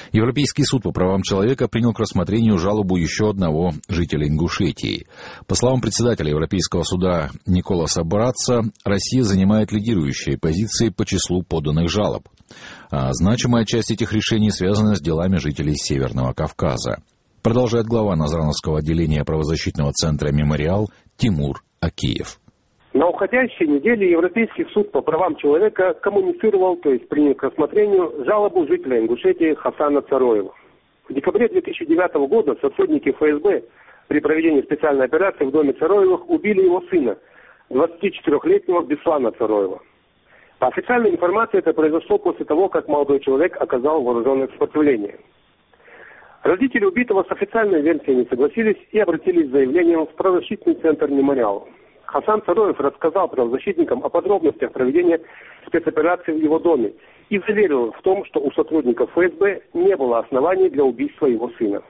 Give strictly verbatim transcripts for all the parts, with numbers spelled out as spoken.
Европейский суд по правам человека принял к рассмотрению жалобу еще одного жителя Ингушетии. По словам председателя Европейского суда Николаса Братца, Россия занимает лидирующие позиции по числу поданных жалоб. А значимая часть этих решений связана с делами жителей Северного Кавказа. Продолжает глава Назрановского отделения правозащитного центра «Мемориал» Тимур Акиев. На уходящей неделе Европейский суд по правам человека коммуницировал, то есть принял к рассмотрению жалобу жителя Ингушетии Хасана Цароева. В декабре две тысячи девятого года сотрудники эф эс бэ при проведении специальной операции в доме Цароевых убили его сына, двадцатичетырехлетнего Беслана Цароева. По официальной информации это произошло после того, как молодой человек оказал вооруженное сопротивление. Родители убитого с официальной версией не согласились и обратились с заявлением в правозащитный центр «Мемориал». Хасан Цароев рассказал правозащитникам о подробностях проведения спецоперации в его доме и заверил в том, что у сотрудников эф эс бэ не было оснований для убийства его сына.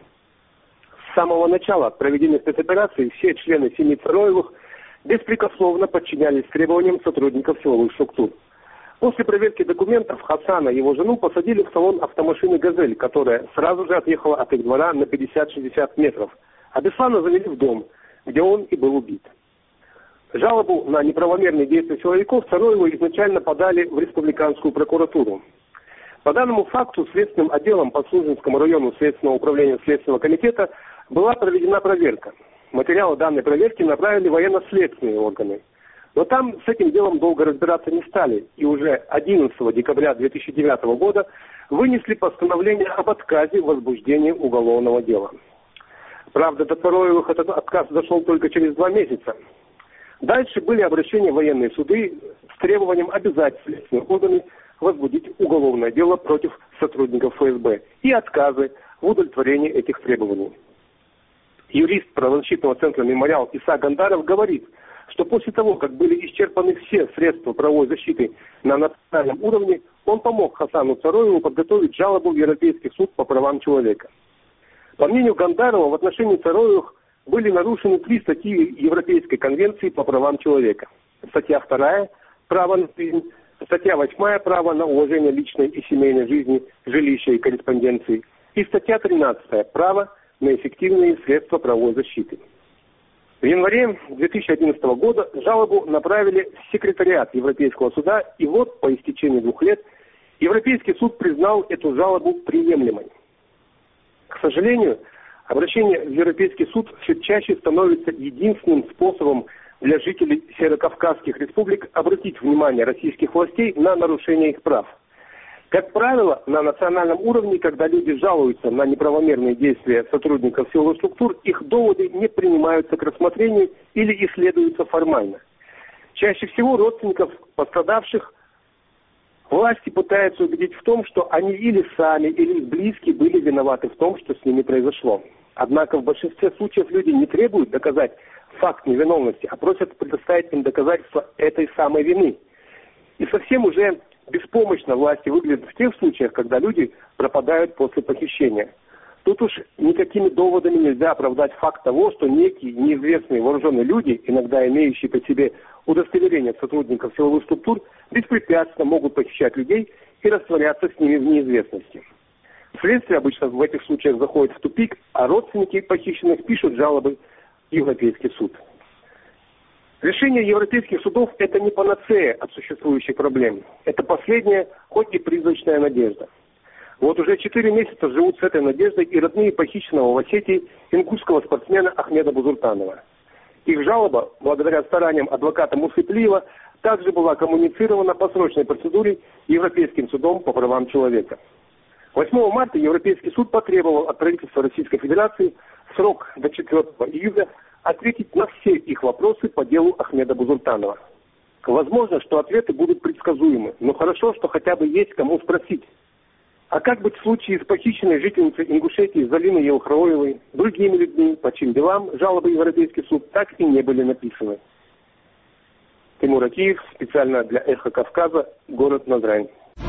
С самого начала проведения спецоперации все члены семьи Цароевых беспрекословно подчинялись требованиям сотрудников силовых структур. После проверки документов Хасана и его жену посадили в салон автомашины «Газель», которая сразу же отъехала от их двора на пятьдесят-шестьдесят метров, а Беслана завели в дом, где он и был убит. Жалобу на неправомерные действия силовиков Цароеву изначально подали в Республиканскую прокуратуру. По данному факту Следственным отделом по Служинскому району Следственного управления Следственного комитета была проведена проверка. Материалы данной проверки направили военно-следственные органы. Но там с этим делом долго разбираться не стали, и уже одиннадцатого декабря две тысячи девятого года вынесли постановление об отказе в возбуждении уголовного дела. Правда, до Цароевых этот отказ дошел только через два месяца. Дальше были обращения в военные суды с требованием обязать следственные органы возбудить уголовное дело против сотрудников эф эс бэ и отказы в удовлетворении этих требований. Юрист правозащитного центра «Мемориал» Иса Гандаров говорит, что после того, как были исчерпаны все средства правовой защиты на национальном уровне, он помог Хасану Цароеву подготовить жалобу в Европейский суд по правам человека. По мнению Гандарова, в отношении Цароевых были нарушены три статьи Европейской конвенции по правам человека. Статья вторая «Право на жизнь», статья восьмая «Право на уважение личной и семейной жизни, жилища и корреспонденции» и статья тринадцатая «Право на эффективные средства правовой защиты». В январе две тысячи одиннадцатого года жалобу направили в секретариат Европейского суда, и вот по истечении двух лет Европейский суд признал эту жалобу приемлемой. К сожалению, обращение в Европейский суд все чаще становится единственным способом для жителей северокавказских республик обратить внимание российских властей на нарушение их прав. Как правило, на национальном уровне, когда люди жалуются на неправомерные действия сотрудников силовых структур, их доводы не принимаются к рассмотрению или исследуются формально. Чаще всего родственников пострадавших власти пытаются убедить в том, что они или сами, или их близкие были виноваты в том, что с ними произошло. Однако в большинстве случаев люди не требуют доказать факт невиновности, а просят предоставить им доказательства этой самой вины. И совсем уже беспомощно власти выглядят в тех случаях, когда люди пропадают после похищения. Тут уж никакими доводами нельзя оправдать факт того, что некие неизвестные вооруженные люди, иногда имеющие по себе удостоверение сотрудников силовых структур, беспрепятственно могут похищать людей и растворяться с ними в неизвестности. Следствие обычно в этих случаях заходит в тупик, а родственники похищенных пишут жалобы в Европейский суд. Решение европейских судов – это не панацея от существующих проблем. Это последняя, хоть и призрачная надежда. Вот уже четыре месяца живут с этой надеждой и родные похищенного в Осетии ингушского спортсмена Ахмеда Бузуртанова. Их жалоба, благодаря стараниям адвоката Мусыплиева, также была коммуницирована по срочной процедуре Европейским судом по правам человека. восьмого марта Европейский суд потребовал от правительства Российской Федерации срок до четвёртого июля ответить на все их вопросы по делу Ахмеда Бузуртанова. Возможно, что ответы будут предсказуемы, но хорошо, что хотя бы есть кому спросить. А как быть в случае с похищенной жительницей Ингушетии Залиной Елхроевой, другими людьми, по чьим делам жалобы в Европейский суд так и не были написаны? Тимур Акиев, специально для «Эхо Кавказа», город Назрань.